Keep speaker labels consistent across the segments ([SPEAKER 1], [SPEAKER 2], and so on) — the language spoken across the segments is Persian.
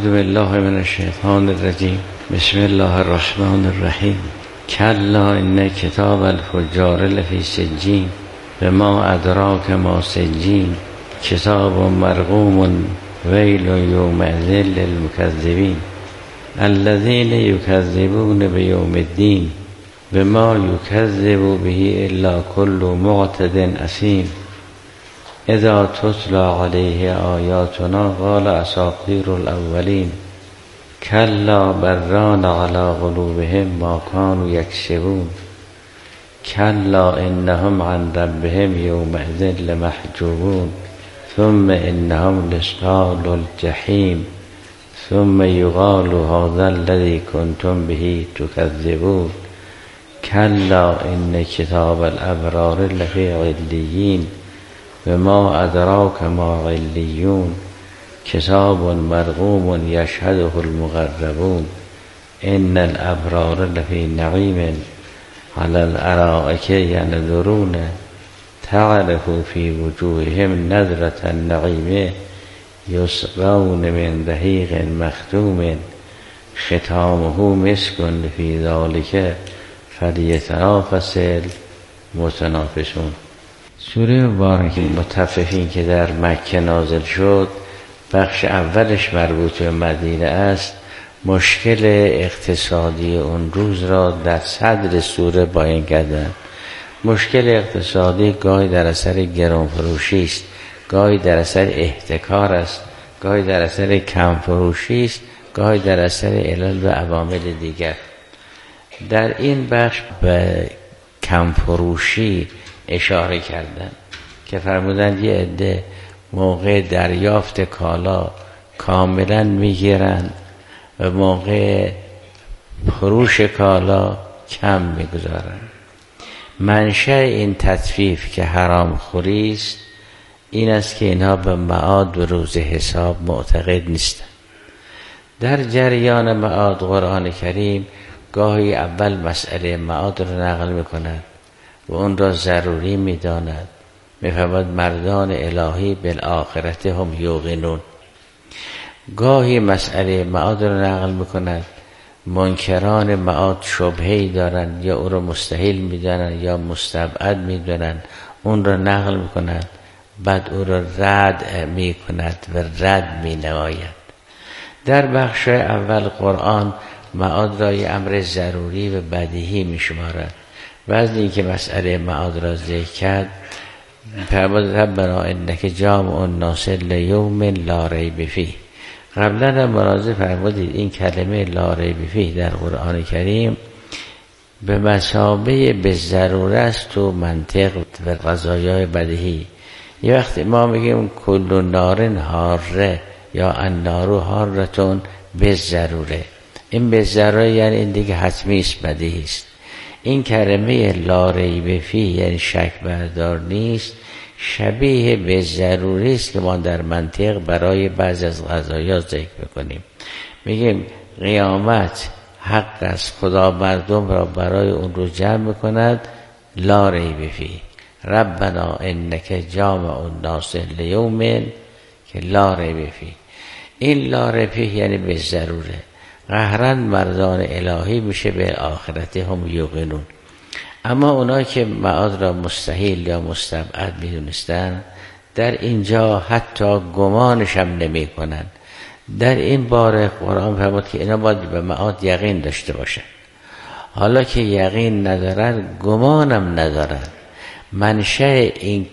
[SPEAKER 1] بالله من الشیطان الرجیم. بسم الله الرحمن الرحیم. کلا ان کتاب الفجار لفی سجین بما ادراک ما سجین کتاب مرقوم ویل یومئذ للمکذبین الذین یکذبون بیوم الدین بما یکذب به الا کل معتد اثیم اذا تتلی علیه آیاتنا قال اساطیر الاولین کلا بران علی قلوبهم ما کانوا یکسبون کلا انهم عن ربهم یومئذ لمحجوبون ثم انهم لاصحاب الجحیم ثم یقال هذا الذی کنتم به تکذبون کلا ان کتاب الابرار لفی علیین بما ادراک ما علیون کتاب مرقوم یشهده المقربون ان الابرار لفی نعیم علی الارائک ینظرون تعرف فی وجوههم نظرة النعیم یسقون من رحیق مختوم ختامه مسک فی ذلک فلیتنافس المتنافسون. سوره مبارکه مطففین که در مکه نازل شد، بخش اولش مربوط به مدینه است. مشکل اقتصادی اون روز را در صدر سوره بیان کردند. مشکل اقتصادی گاهی در اثر گرانفروشی است، گاهی در اثر احتکار است، گاهی در اثر کمفروشی است، گاهی در اثر علل و عوامل دیگر. در این بخش به کمفروشی اشاره کردن که فرمودند یه عده موقع دریافت کالا کاملا میگیرند و موقع فروش کالا کم میگذارند. منشأ این تطفیف که حرام خوری است این است که اینها به معاد و روز حساب معتقد نیستند. در جریان معاد قرآن کریم گاهی اول مسئله معاد را نقل میکند و اون را ضروری میداند. میفرماید مردان الهی بالآخرت هم یوقنون. گاهی مسئله معاد را نقل میکند، منکران معاد شبهه‌ای دارند یا او را مستحیل میدانند یا مستبعد میدانند، اون را نقل میکند، بعد او را رد میکند و رد مینماید. در بخش اول قرآن معاد را یک امر ضروری و بدیهی میشمارد و از اینکه مسئله معاد را ذکر کرد فرمود ربنا انک جامع الناس لیوم لا ریب فیه. قبلا هم ملاحظه فرمودید این کلمه لا ریب فیه در قرآن کریم به مثابه به ضروره است و منطق و قضایای بدیهی. یه وقت ما میگیم کل نار حاره یا النار حارتون به ضروره، این به ضروره یعنی این دیگه حتمی است، بدیهی است. این کلمه لا ریب فیه یعنی شک بردار نیست، شبیه به ضروری است که ما در منطق برای بعض از قضایا ذکر بکنیم. میگیم قیامت حق است، خدا مردم را برای اون رو جمع میکند. لا ریب فیه ربنا انک جامع الناس لیوم که لا ریب فیه. این لا ریب فیه یعنی به ضروره. قهرن مردان الهی میشه به آخرت هم یوقنون. اما اونایی که معاد را مستحیل یا مستبعد میدونستن در اینجا حتی گمانش هم نمی کنن. در این باره قرآن فرمود که اینا باید به معاد یقین داشته باشن. حالا که یقین ندارن گمانم ندارن. منشأ این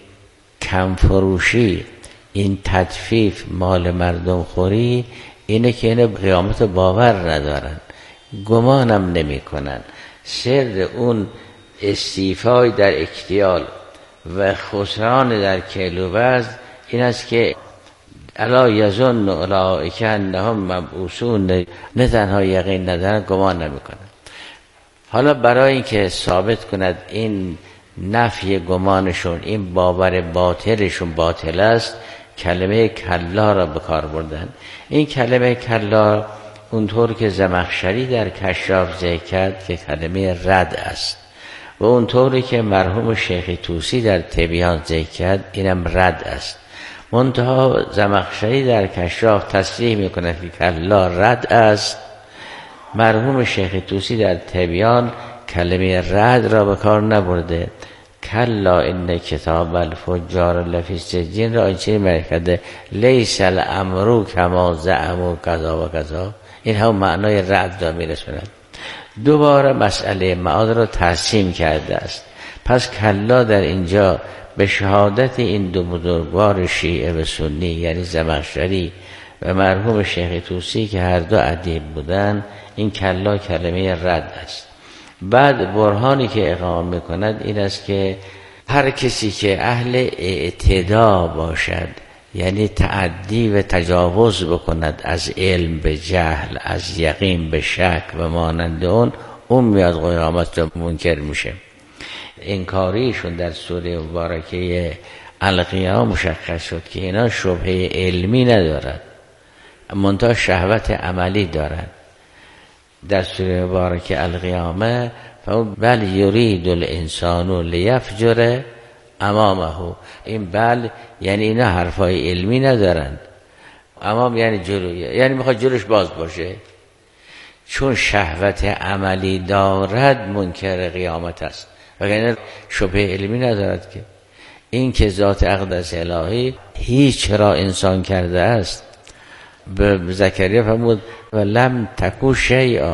[SPEAKER 1] کمفروشی، این تطفیف مال مردم خوری اینه که اینا قیامت باور ندارن، گمانم نمی کنن. سر اون استیفای در اکتیال و خسران در کیلو وزن این است که الا یظن اولئک انهم مبعوثون، نه تنها یقین ندارن، گمان نمی کنن. حالا برای اینکه ثابت کند این نفی گمانشون، این باور باطلشون باطل است، کلمه کلا را به کار بردن. این کلمه کلا اونطور که زمخشری در کشاف ذکر کرد که کلمه رد است و اونطوری که مرحوم شیخ طوسی در تبیان ذکر کرد اینم رد است. منتها زمخشری در کشاف تصریح میکنه که کلا رد است. مرحوم شیخ طوسی در تبیان کلمه رد را به کار نبرده. کلا ان کتاب الفجار لفی سجین را اینچه مرکده لیس الامر کما زعموا کذا و کذا. این هم معنای رد را میرسوند. دوباره مسئله معاد را تقسیم کرده است. پس کلا در اینجا به شهادت این دو بزرگوار شیعه و سنی، یعنی زمخشری و مرحوم شیخ طوسی که هر دو ادیب بودند، این کلا کلمه رد است. بعد برهانی که اقامه میکند این است که هر کسی که اهل اعتدا باشد، یعنی تعدی و تجاوز بکند از علم به جهل، از یقین به شک و مانند اون میاد قیامت را منکر میشه. انکاریشون در سوره مبارکه القیامه مشخص شد که اینا شبهه علمی ندارد، منتها شهوت عملی دارد. در سوره مبارکه القیامه بل یرید الانسان لیفجر امامه. این بل یعنی اینا حرفای علمی ندارند، امام یعنی جلوی، یعنی میخواد جلوش باز باشه. چون شهوت عملی دارد منکر قیامت است، وگرنه شبهه علمی ندارد. که این که ذات اقدس الهی هیچ را انسان کرده است. به زکریا فرمود و لم تکو شیئا.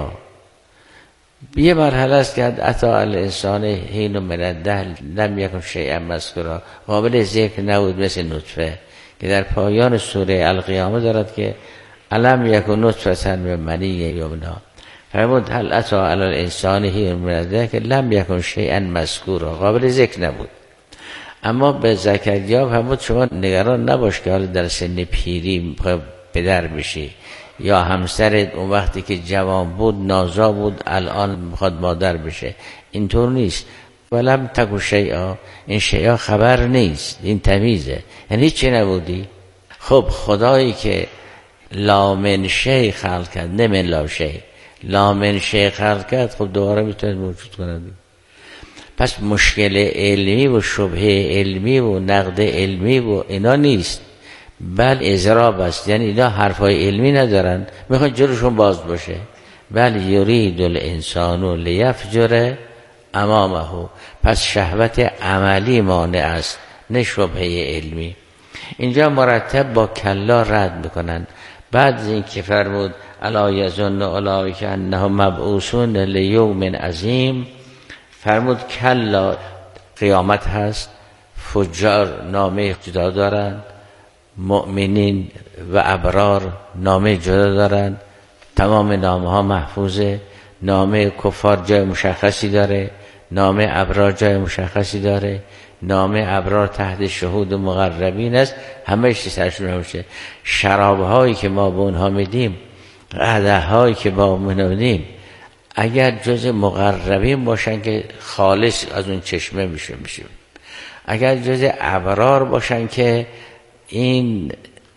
[SPEAKER 1] یه مرحله است که عطا الانسان حین من الدهر لم یکن شیئا مذکورا، قابل ذکر نبود مثل نطفه، که در پایان سوره القیامه دارد که الم یکن نطفه من منی یمنا. فرمود هل عطا الانسان حین من الدهر که لم یکن شیئا مذکورا، قابل ذکر نبود. اما به زکریا فرمود شما نگران نباش که حالا در سن پیری پدر بشی، یا همسرت اون وقتی که جوان بود نازا بود الان میخواد مادر بشه. اینطور نیست. ولم تکو شیئا، این شیئا خبر نیست، این تمیزه، یعنی هیچی نبودی. خب خدایی که لا من شیء خلق کرد، نه من لا شیء، لا من شیء خلق کرد، خب دوباره میتونه موجود کنه. پس مشکل علمی و شبهه علمی و نقد علمی و اینا نیست، بل اضراب است. یعنی اینا حرفای علمی ندارن، میخوان جلوشون باز باشه. بل یرید الانسان لیفجر امامه. پس شهوت عملی مانع است، نه شبهه علمی. اینجا مرتب با کلا رد میکنن. بعد این که فرمود الا یظن اولئک انهم مبعوثون لیوم عظیم، فرمود کلا قیامت هست، فجار نامه جدا دارند، مؤمنین و ابرار نامه جدا دارند، تمام نامه ها محفوظه. نامه کفار جای مشخصی داره، نامه ابرار جای مشخصی داره. نامه ابرار تحت شهود مقربین است، همه چیز سرشون نمیشه. شراب هایی که ما به اونها میدیم، قدح هایی که با اونها میدیم، اگر جز مقربین باشن که خالص از اون چشمه میشه، اگر جز ابرار باشن که این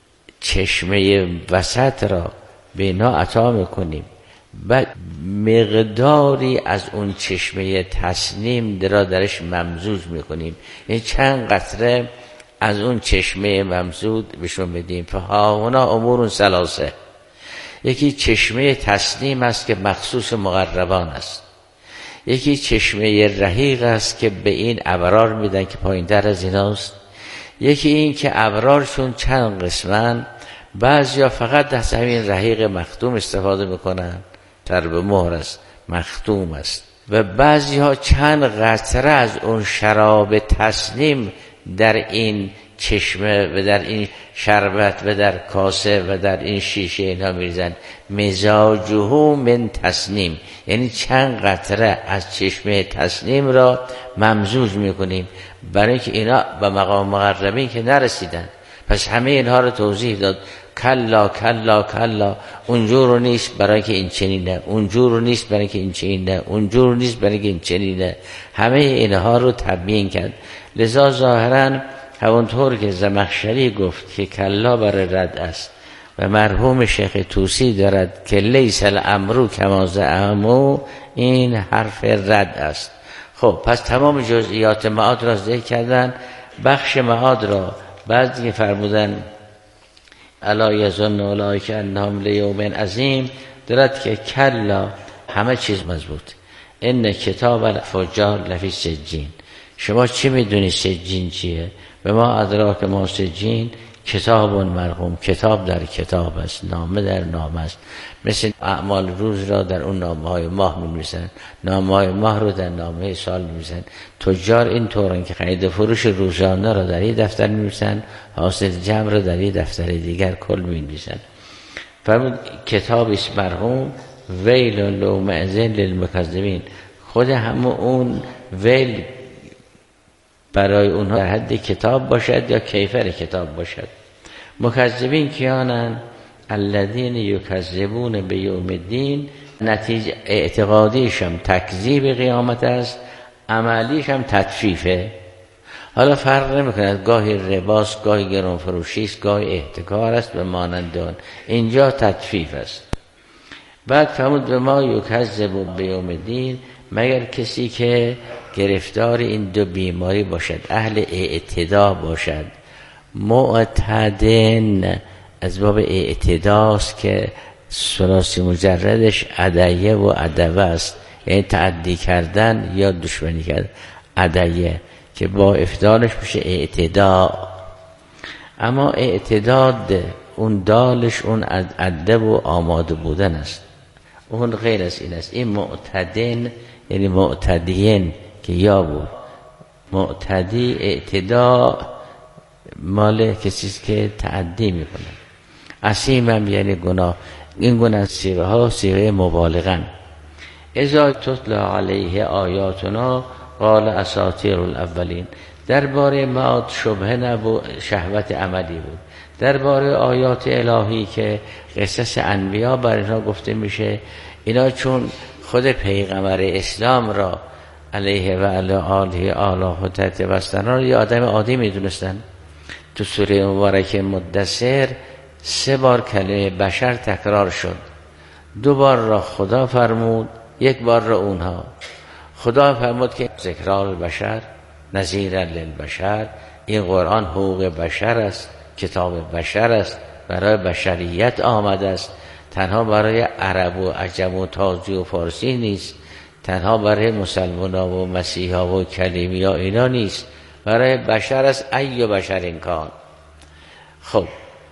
[SPEAKER 1] چشمه وسط را به اینا عطا میکنیم، بعد مقداری از اون چشمه تسنیم درش ممزوج میکنیم، یعنی چند قطره از اون چشمه ممزوج بهشون بدیم. فهاونا امور ثلاثه. یکی چشمه تسنیم است که مخصوص مقربان است، یکی چشمه رحیق است که به این ابرار میدن که پایین تر از ایناست، یکی این که ابرارشون چند قسمن، بعضیا فقط از همین رحیق مختوم استفاده میکنن، تر به مهر است، مختوم است، و بعضیها چند قطره از اون شراب تسنیم در این چشمه و در این شربت و در کاسه و در این شیشه اینا میریزن. مزاجه من تسنیم، یعنی چند قطره از چشمه تسنیم را ممزوج میکنیم، برای که اینا به مقام مقربین که نرسیدن. پس همه اینها رو توضیح داد. کلا کلا کلا، اونجور نیست برای که این چنینه، اونجور نیست برای که این چنینه، اونجور نیست برای که این چنینه. همه اینها رو تبیین کرد. لذا ظاهراً همونطور که زمخشری گفت که کلا برای رد است و مرحوم شیخ طوسی دارد که لیس الامر کما زعموا، این حرف رد است. خب پس تمام جزئیات معاد را ذکر کردن. بخش معاد را بعد دیگه فرمودن الا یظن اولئک انهم لیوم عظیم، درد که کلا همه چیز مضبوط. ان کتاب الفجار لفی سجین. شما چی میدونی سجین چیه؟ به ما ادراک ما سجین، کتاب مرقوم، کتاب در کتاب است، نامه در نامه است. مثل اعمال روز را در اون نامه های ماه می‌نویسن، نامه های ماه رو در نامه سال می‌نویسن. تجار این طورن که خرید فروش روزانه را در یک دفتر می‌نویسن، حاصل جمع را در یک دفتر دیگر کل می‌نویسن. فرمود کتابی است مرقوم، ویل یومئذ للمکذبین. خود همون اون ویل برای اونها در حد کتاب باشد یا کیفر کتاب باشد. مکذبین کیانن؟ الذین یکذبون بیوم الدین. نتیجه اعتقادیشم تکذیب قیامت است، عملیش هم تطفیفه. حالا فرق نمی‌کند، گاهی رباست، گاهی گران فروشی است، گاهی احتکار است و مانند آن. اینجا تطفیف است. بعد فرمود به ما یکذب بیوم الدین، مگر کسی که گرفتار این دو بیماری باشد، اهل اعتدا باشد. معتدن از باب اعتداست که ثلاثی مجردش عدیه و عدوه است، یعنی تعدی کردن یا دشمنی کردن. عدیه که با افدالش میشه اعتدا، اما اعتداد اون دالش اون ادب و آماده بودن است، اون غیر از این است. این معتدن یعنی معتدین که یا بود. معتدی اعتدا مال کسی که تعدی میکنه. عصیم هم یعنی گناه. این گناه صیغه ها صیغه مبالغن. اذا تتلا علیه آیاتنا قال اساطیر الاولین. درباره معاد شبهه نبود، شهوت عملی بود. درباره آیات الهی که قصص انبیا بر اینها گفته میشه، اینا چون خود پیغمبر اسلام را علیه و علی آله آله و تحت وستن را یه آدم عادی میدونستن. تو سوره مبارکه مدثر 3 بار کلمه بشر تکرار شد. 2 بار را خدا فرمود، 1 بار را اونها. خدا فرمود که ذکرال البشر نذیرا للبشر، این قرآن حقوق بشر است، کتاب بشر است، برای بشریت آمده است، تنها برای عرب و عجم و تازی و فارسی نیست، تنها برای مسلمان ها و مسیح ها و کلیمی ها اینا نیست، برای بشر است، ای بشر این کان. خب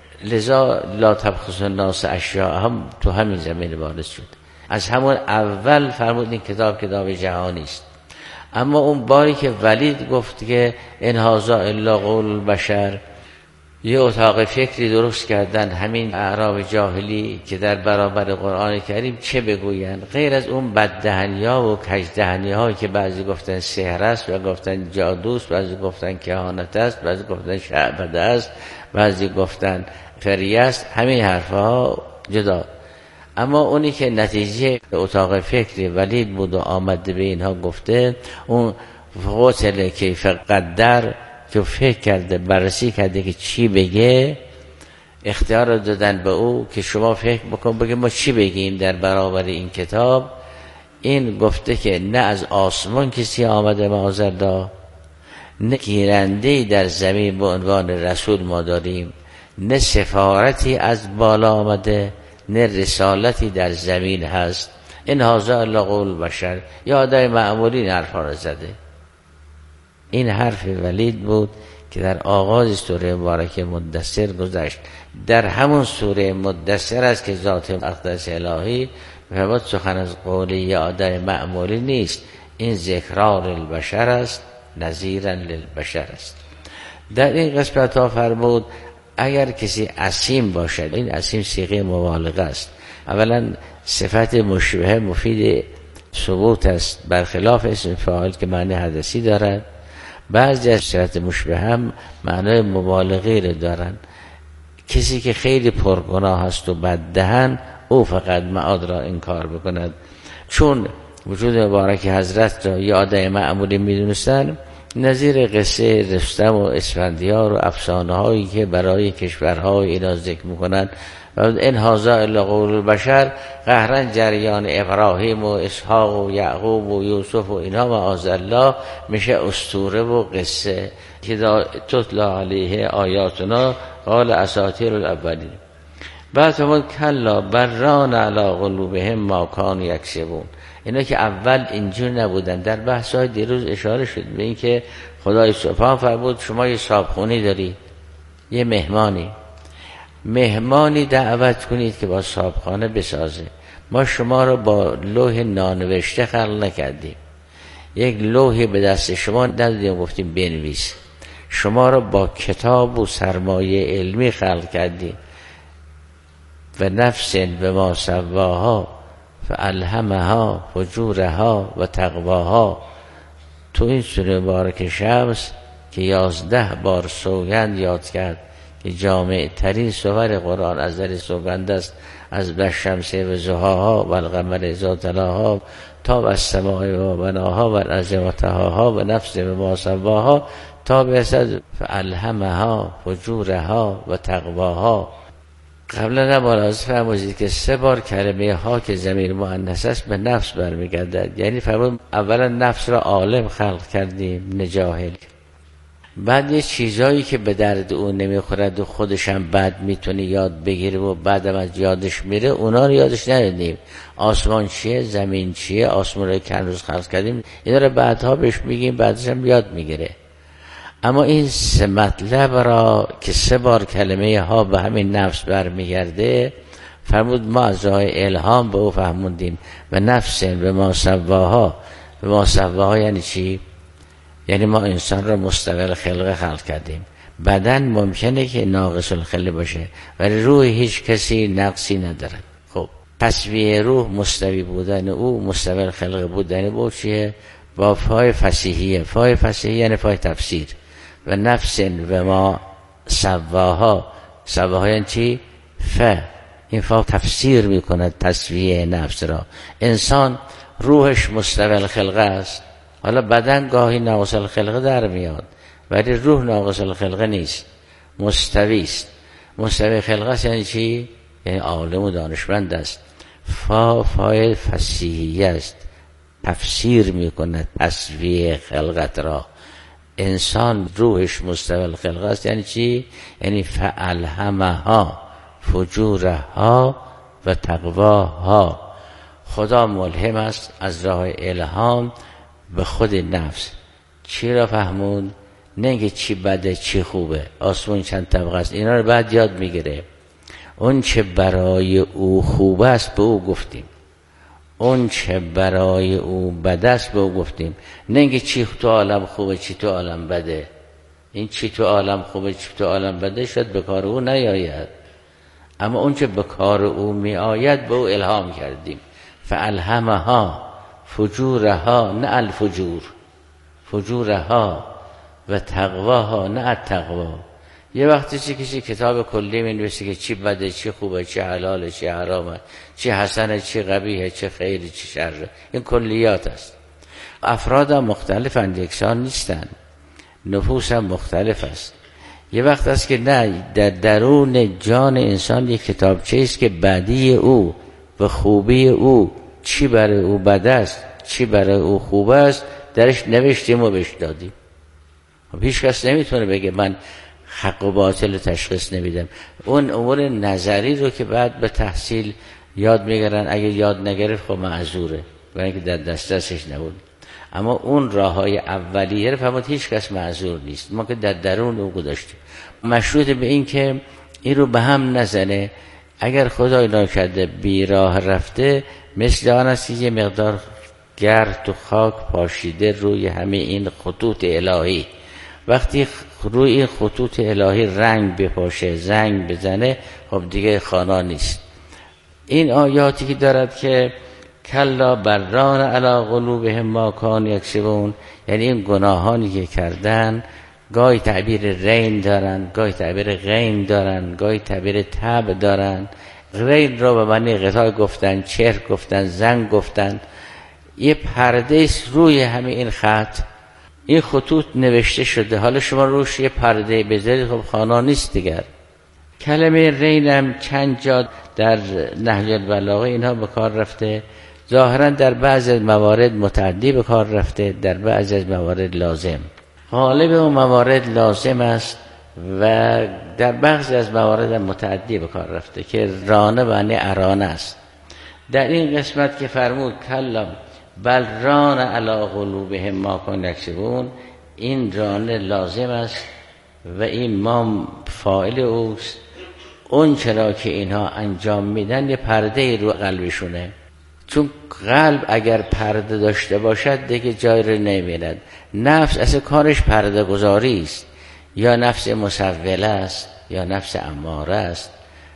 [SPEAKER 1] لذا لا تبخسوا الناس اشیاءهم تو همین زمین وارد شد. از همون اول فرمود این کتاب جهانی است. اما اون باری که ولید گفت که ان هذا الا قول بشر، یه اتاق فکری درست کردن همین اعراب جاهلی که در برابر قرآن کریم چه بگوین، غیر از اون بددهنی‌ها و کژدهنی‌هایی که بعضی گفتن سحر است و گفتن جادوست، بعضی گفتن کهانت است، بعضی گفتن شعبده است، بعضی گفتن فریه است. همین حرفها جدا. اما اونی که نتیجه اتاق فکری ولید بود و آمده به اینها گفته، اون فقط کیف قدر که فکر کرده، بررسی کرده که چی بگه، اختیار رو دادن به او که شما فکر بکن بگه ما چی بگیم در برابر این کتاب. این گفته که نه از آسمان کسی آمده معاذالله، نه گیرنده‌ای در زمین به عنوان رسول ما داریم، نه سفارتی از بالا آمده، نه رسالتی در زمین هست. این هذا الا قول بشر. یا آدم معمولی این حرفا را زده. این حرف ولید بود که در آغاز سوره مبارکه مدثر گذشت. در همون سوره مدثر است که ذات اقدس الهی فرمود سخن از قولی آدم معمولی نیست، این ذکرار البشر است، نذیرا للبشر است. در این قسمت ها فرمود اگر کسی عصیم باشد، این عصیم صیغه مبالغه است. اولا صفت مشبهه مفید ثبوت است، برخلاف اسم فاعل که معنی حدثی دارد. بعضی از صفت مشبهه هم معنای مبالغه را دارند. کسی که خیلی پرگناه است و بددهن، او فقط معاد را انکار بکند. چون وجود مبارک حضرت را یه آدم معمولی میدونستن، نظیر قصه رستم و اسفندیار و افسانه هایی که برای کشورهای اینا ذکر میکنن و این هذا الا قول البشر قهرا جریان ابراهیم و اسحاق و یعقوب و یوسف و اینا معاذ الله میشه اسطوره و قصه که تتلا علیه آیاتنا قال اساطیر الاولین. بعد فرمود کلا بران علی قلوبهم ما کانوا یکسبون. اینا که اول اینجور نبودن. در بحث‌های دیروز اشاره شد به این که خدای سبحان فرمود شما یه صابخونی داری، یه مهمانی دعوت کنید که با صابخانه بسازه. ما شما رو با لوح نانوشته خلق نکردیم، یک لوحی به دست شما ندادیم گفتیم بنویس. شما رو با کتاب و سرمایه علمی خلق کردیم. و نفس به ما سواها فالهمها فجورها و تقواها. تو این سوره مبارک شمس که 11 بار سوگند یاد کرد که جامع ترین سور قرآن از در سوگند است، از والشمس و ضحاها و القمر اذا تلاها تا والسماء و بناها و الارض و طحاها و نفس به ما سواها تا برسد فالهمها فجورها و تقواها. قبلا ملاحظه فرمودید که 3 بار کلمه ها که ضمیر مؤنث است به نفس برمیگردد. یعنی فرمود اولا نفس را عالم خلق کردیم نه جاهل. بعد یه چیزایی که به درد اون نمیخورد و خودش هم بد میتونه یاد بگیره و بعدم از یادش میره اونا رو یادش ندادیم. آسمان چیه، زمین چیه، آسمان رو که هنوز خلق کردیم اینا رو بعدها بهش میگیم، بعدش هم یاد میگیره. اما این 3 مطلب را که 3 بار کلمه ها به همین نفس برمیگرده فرمود ما از راه الهام به او فهموندیم. و نفس به ما سواها. به ما سواها یعنی چی؟ یعنی ما انسان را مستوی الخلقه خلق کردیم. بدن ممکنه که ناقص الخلقه باشه ولی روح هیچ کسی نقصی ندارد. خب تسویه روح مستوی بودن او، مستوی الخلقه بودن او چیه؟ با فای فصیحیه. فای فصیحی یعنی فای تفسیر. و نفس و ما سواها. سواها یعنی چی؟ این فا تفسیر میکند تسویه نفس را. انسان روحش مستوی الخلقه است. حالا بدن گاهی ناقص الخلقه در میاد ولی روح ناقص الخلقه نیست، مستوی است. مستوی خلقه است یعنی چی؟ یعنی عالم و دانشمند است. فای فصیحی است، تفسیر میکند تسویه خلقت را. انسان روحش مستوی الخلقه است یعنی چی؟ یعنی فالهمها فجورها و تقواها. خدا ملهم است از راه الهام به خود نفس. چی را فهمون؟ نه اینکه چی بده چی خوبه، آسمون چند طبقه است اینا رو بعد یاد میگیره. اون چه برای او خوب است به او گفتیم، اون چه برای او بد است به او گفتیم. نه اینکه چی تو عالم خوبه چی تو عالم بده. این چی تو عالم خوبه چی تو عالم بده شاید به کار او نیاید، اما اون چه به کار او می آید به او الهام کردیم. فالهمها فجورها نه الفجور، فجورها و تقواها نه التقوا. یه وقتی کسی کتاب کلی می نویسه که چی بده چی خوبه، چی حلاله چی حرامه، چی حسنه چی قبیحه، چی خیره چی شره، این کلیات است. افراد هم مختلفند، یکسان نیستند، نفوس هم مختلف است. یه وقت است که نه، در درون جان انسان یک کتابچه است که بدی او و خوبی او، چی برای او بد است چی برای او خوب است، درش نوشتیم و بهش دادیم. هیچ کس نمیتونه بگه من حق و باطل تشخیص نمیدم. اون امور نظری رو که بعد به تحصیل یاد میگیرن، اگه یاد نگرفت خب معذوره برای اینکه در دستش نبود. اما اون راههای اولیه رو فهمید هیچ کس معذور نیست، ما که در درون او گذاشتیم. مشروط به این که این رو به هم نزنه. اگر خدای ناکرده بی راه رفته، مثل آن است که یه مقدار گرد و خاک پاشیده روی همه این خطوط الهی. وقتی روی این خطوط الهی رنگ بپاشه، زنگ بزنه، خب دیگه خانا نیست. این آیاتی که دارد که کلا بران علی قلوبهم ما کانوا یکسبون، یعنی این گناهانی که کردن گاهی تعبیر رین دارن، گاهی تعبیر غین دارن، گاهی تعبیر تب دارن. رین رو به معنی غطا گفتن، چهر گفتن، زنگ گفتن. یه پرده است روی همه این خط، این خطوط نوشته شده. حالا شما روش یه پرده بذارید خب خانا نیست دیگر. کلمه رین هم چند جا در نهج البلاغه اینها به کار رفته، ظاهرا در بعض از موارد متعدی به کار رفته، در بعض از موارد لازم. غالب اون موارد لازم است و در بعضی از موارد متعدی به کار رفته که رانه معنی ارانه است. در این قسمت که فرمود کلا بل ران علی قلوبهم ما کانوا یکسبون، این رانه لازم است و این ما فاعل اوست. اون چرا که اینها انجام میدن یه پرده رو قلبشونه، چون قلب اگر پرده داشته باشد دیگه جای رو نمیبیند. نفس اصلا کارش پرده گذاری است، یا نفس مسوله است یا نفس اماره است.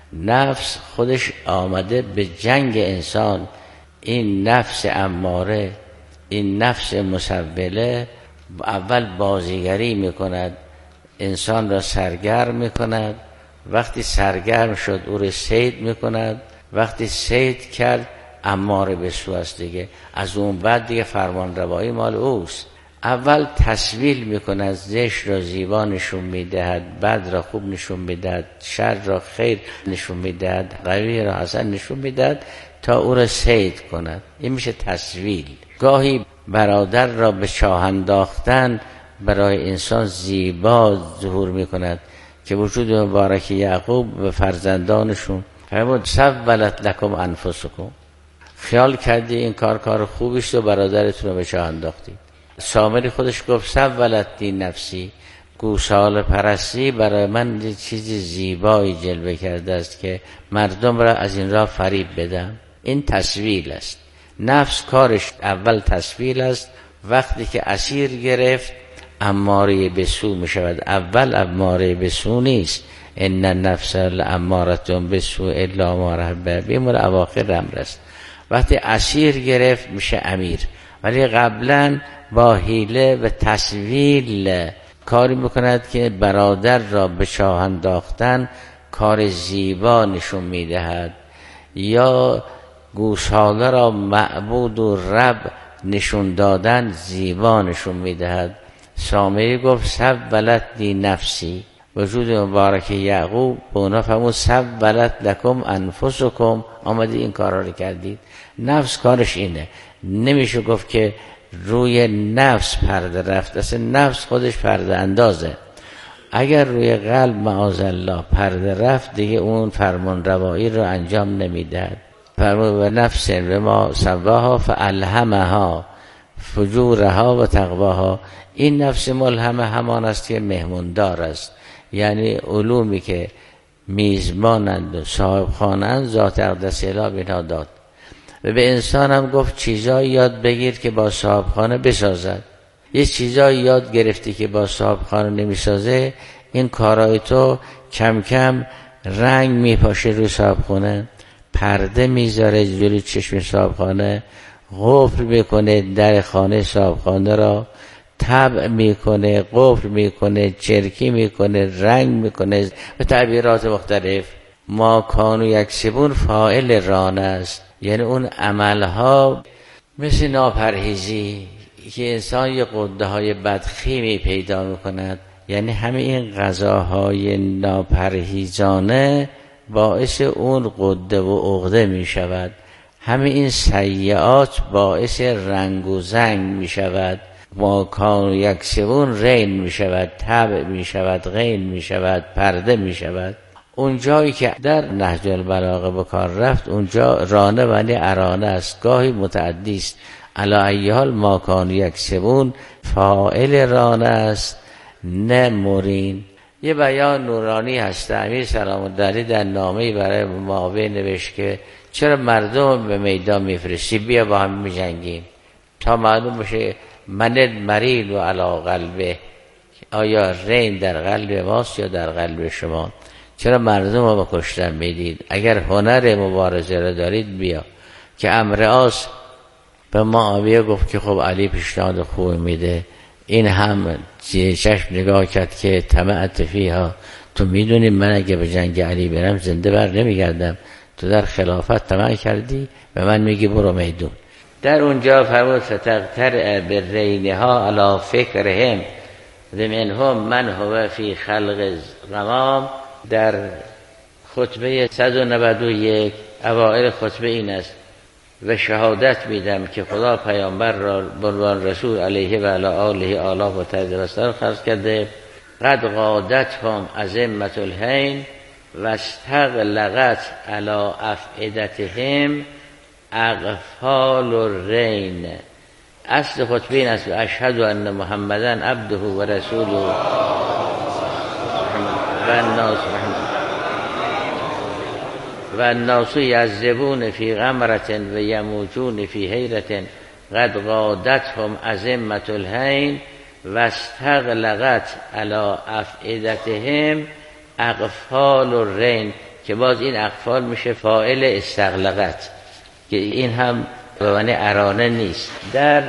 [SPEAKER 1] نفس خودش آمده به جنگ انسان. این نفس اماره، این نفس مسوله اول بازیگری میکند، انسان را سرگرم میکند، وقتی سرگرم شد او را صید میکند، وقتی صید کرد اماره به سو است دیگه. از اون بعد دیگه فرمان روایی مال اوست. اول تسویل میکند، زشت را زیبا نشون میدهد، بد را خوب نشون میدهد، شر را خیر نشون میدهد، قوی را حسن نشون میدهد تا او را صید کند. این میشه تسویل. گاهی برادر را به چاه انداختن برای انسان زیبا ظهور میکند که وجود مبارک یعقوب به فرزندانشون فرمود سولت لکم انفسکم، خیال کردی این کار خوبیست و برادرتون رو به چاه انداختی. سامری خودش گفت سولت لی نفسی، گوساله پرستی برای من چیزی زیبایی جلوه کرده است که مردم را از این راه فریب بدم. این تسویل است. نفس کارش اول تسویل است. وقتی که اسیر گرفت اماره به سو می شود. اول اماره به سو نیست، ان النفس لاماره بالسوء الا ما رحم ربی، مال اواخر امر است. وقتی اسیر گرفت میشه امیر، ولی قبلا با حیله و تسویل کاری میکند که برادر را به چاه انداختن کار زیبا نشون میدهد، یا گوساله را معبود و رب نشون دادن زیبا نشون میدهد. سامری گفت سولت لی نفسی، وجود مبارک یعقوب به اونا فرمود سولت لکم انفسکم، آمده این کارا رو کردید. نفس کارش اینه. نمیشه گفت که روی نفس پرده رفت، اصلا نفس خودش پرده اندازه. اگر روی قلب معاذالله پرده رفت دیگه اون فرمان روایی رو انجام نمیدهد. فرمود و نفس و ما سواها فالهمها فجورها و تقواها. این نفس ملهمه همان است که مهموندار است، یعنی علومی که میزبانند و صاحب خانند ذات اقدس اله بنا داد. و به انسان هم گفت چیزایی یاد بگیر که با صاحب خانه بسازد. یه چیزایی یاد گرفتی که با صاحب خانه نمیسازه، این کارهای تو کم کم رنگ میپاشه روی صاحب خانه، پرده میذاره جلوی چشم صاحب خانه، قفل میکنه در خانه صاحب خانه را، طبع میکنه، قفل میکنه، چرکی میکنه، رنگ میکنه و تعبیرات مختلف. ما کانوا یکسبون فاعل ران است، یعنی اون عملها مثل ناپرهیزی که انسان یه قده های بدخیمی پیدا میکند، یعنی همه این غذاهای ناپرهیزانه باعث اون قده و عقده میشود. همه این سیئات باعث رنگ و زنگ میشود. ما کانوا یکسبون رین میشود، طبع میشود، غین میشود، پرده میشود. اون جایی که در نهج البلاغه به کار رفت اونجا رانه معنی ارانه است، گاهی متعدی است. علی ای حال ما کانوا یکسبون فاعل رانه است نه مرین. یه بیان نورانی هست. امیر سلام الله علیه در نامه‌ای برای معاویه نوشت که چرا مردم به میدان میفرستی، بیا با هم میجنگیم تا معلوم بشه من مریل و علی قلبه، آیا رین در قلب ماست یا در قلب شما؟ چرا مردم رو به کشتن میدید؟ اگر هنر مبارزه را دارید بیا. که امرعاص به معاویه گفت که خب علی پیشنهاد خوب میده. این هم چشم نگاه کرد که طمعت فیها، تو میدونی من اگه به جنگ علی برم زنده بر نمیگردم، تو در خلافت طمع کردی به من میگی برو میدون. در اونجا فرمود فتقتر بالرینها علی فکرهم منهم من هو فی خلق غمام. در خطبه 191 اوائل خطبه این است: و شهادت میدم که خدا پیامبر را به عنوان رسول علیه و علی آله آلاف و تدرستان خرج کرده. قد قادتهم ازمة الهین و استغلقت علی افئدتهم اغفال الرین. اصل خطبه این است: اشهد ان محمدن عبده و رسوله و الناس یعذبون فی غمرة و یموتون فی حیرة قد قادتهم ازمة الهین و استغلقت علی افئدتهم اغفال الرین، که باز این اغفال میشه فاعل استغلقت، که این هم به معنی ارانه نیست. در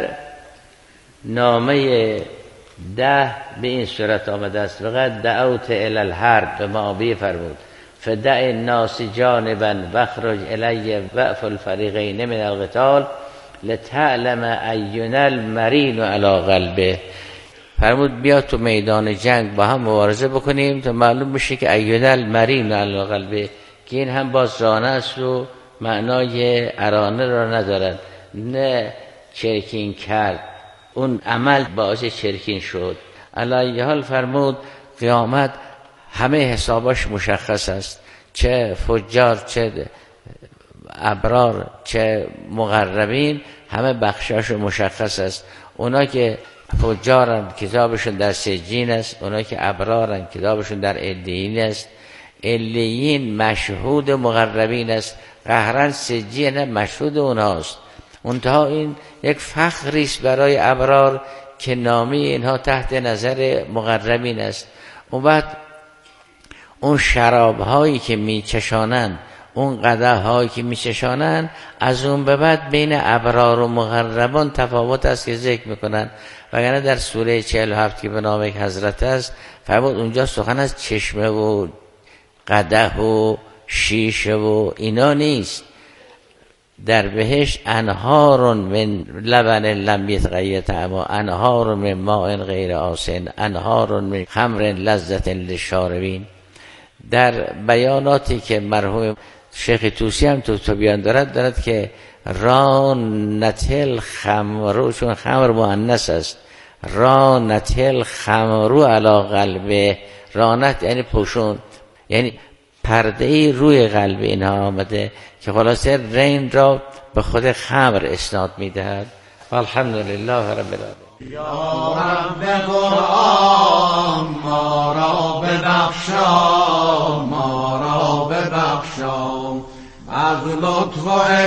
[SPEAKER 1] نامه 10 به این صورت آمده است: وقد دعوت الی الحرب، به معاویه فرمود: فدع الناس جانبا واخرج الی وقف الفریقین من القتال لتعلم اینا المرین علی قلبه. فرمود بیا تو میدان جنگ با هم مبارزه بکنیم تا معلوم بشه که اینا المرین علی قلبه، که این هم باز رانه است و معنای ارانه را ندارد، نه چرکین کرد، اون عمل باعث چرکین شد. علی حال فرمود قیامت همه حساباش مشخص است، چه فجار چه ابرار چه مقربین، همه بخشاش مشخص است. اونا که فجارن کتابشون در سجین است، اونا که ابرارن کتابشون در علیین است. علیین مشهود مقربین است، قهرن سجین مشهود اونهاست. منتها این یک فخری است برای ابرار که نامی اینها تحت نظر مقربین است. اون بعد اون شرابهایی که میچشانند، اون قدح‌هایی که میچشانند، از اون به بعد بین ابرار و مقربان تفاوت است که ذکر میکنن. وگرنه در سوره 47 که به نام یک حضرت است فرمود اونجا سخن از چشمه و قدح و شیشه و اینا نیست. در بهشت انهار من لبن لم یتغیر طعمه، انهار من ماء غیر آسن، انهار من خمر لذة للشاربین. در بیاناتی که مرحوم شیخ طوسی هم تو بیان دارد که رانت الخمر، چون خمر مؤنث است، رانت الخمر علی قلبه، رانت یعنی پوشون، یعنی پرده روی قلب اینها آمده که خلاصه رین را به خود خمر اسناد میدهد. والحمدلله رب العالمین.
[SPEAKER 2] یا رب قرآن ما را ببخشا، ما را ببخشا، از لطف و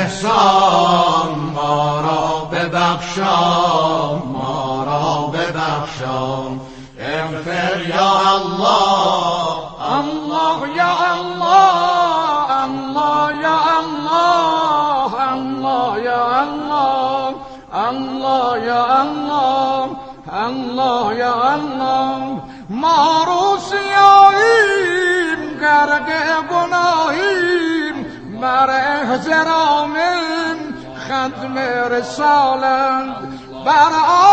[SPEAKER 2] احسان ما را ببخشا، ما را ببخشا. اغفر یا الله، الله یا الله، الله یا الله، الله یا الله، الله یا الله، الله یا الله. ما رو سیاییم غرق گناهیم، بر احترامیم ختم رسالند، بر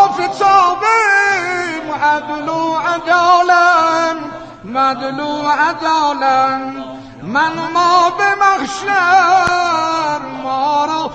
[SPEAKER 2] آفتابیم عدل و عدالت، مدل و عدالت. من ما به محشر ما را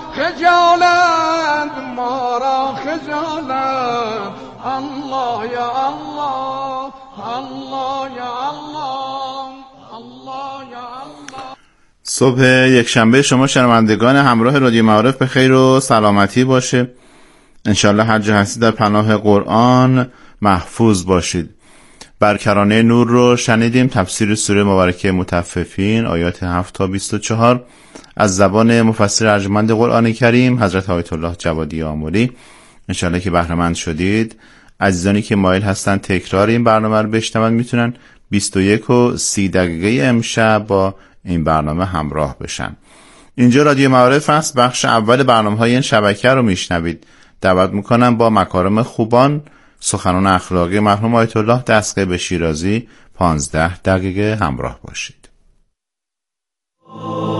[SPEAKER 2] خجالت، ما را خجالت. الله یا الله، الله یا الله، الله یا الله.
[SPEAKER 3] صبح یک شنبه شما شنوندگان همراه رادیو معارف به خیر و سلامتی باشه. انشالله هر جا هستید در پناه قرآن محفوظ باشید. بر کرانه نور رو شنیدیم، تفسیر سوره مبارکه مطففین آیات 7 تا 24 از زبان مفسر ارجمند قرآن کریم حضرت آیت الله جوادی آملی. انشالله که بهره مند شدید. عزیزانی که مایل هستن تکرار این برنامه رو بشنون میتونن 21 و 30 دقیقه امشب با این برنامه همراه بشن. اینجا رادیو معارف است. بخش اول برنامه‌های این شبکه رو میشنوید. دعوت میکنم با مکارم خوبان، سخنان اخلاقی مرحوم آیت الله دستگاه به شیرازی 15 دقیقه همراه باشید.